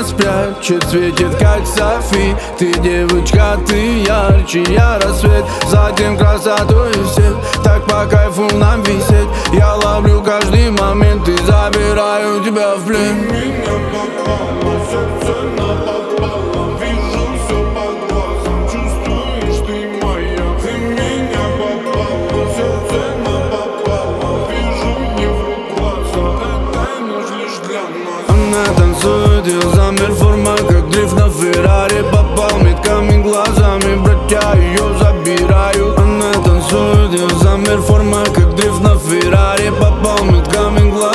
нас прячет, светит как Софи. Ты девочка, ты ярче, я рассвет, затем красоту и всех. Так по кайфу нам висеть, я ловлю каждый момент и забираю тебя в плен. Ты меня попала, сердце напопало, вижу все по глазам, чувствуешь, ты моя. Ты меня попала, сердце напопало, вижу не в глаза, это ночь лишь для нас. Она танцует, я замер, форма как дрифт на Феррари. Попал метками глазами, братья ее забирают. Она танцует, я замер, форма как дрифт на Феррари. Попал метками глазами.